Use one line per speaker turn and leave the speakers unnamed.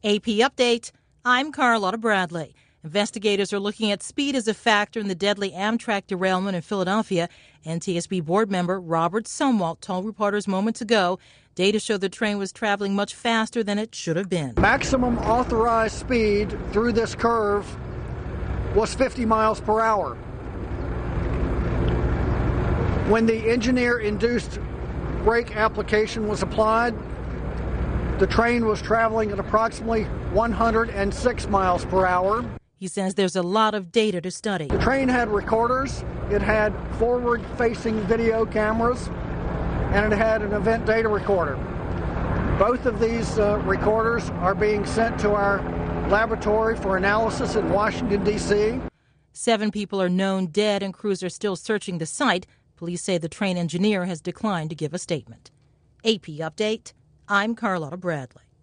AP Update, I'm Carlotta Bradley. Investigators are looking at speed as a factor in the deadly Amtrak derailment in Philadelphia. NTSB board member Robert Sumwalt told reporters moments ago data show the train was traveling much faster than it should have been.
Maximum authorized speed through this curve was 50 miles per hour. When the engineer-induced brake application was applied, the train was traveling at approximately 106 miles per hour.
He says there's a lot of data to study.
The train had recorders, it had forward-facing video cameras, and it had an event data recorder. Both of these recorders are being sent to our laboratory for analysis in Washington, D.C.
7 people are known dead and crews are still searching the site. Police say the train engineer has declined to give a statement. AP Update, I'm Carlotta Bradley.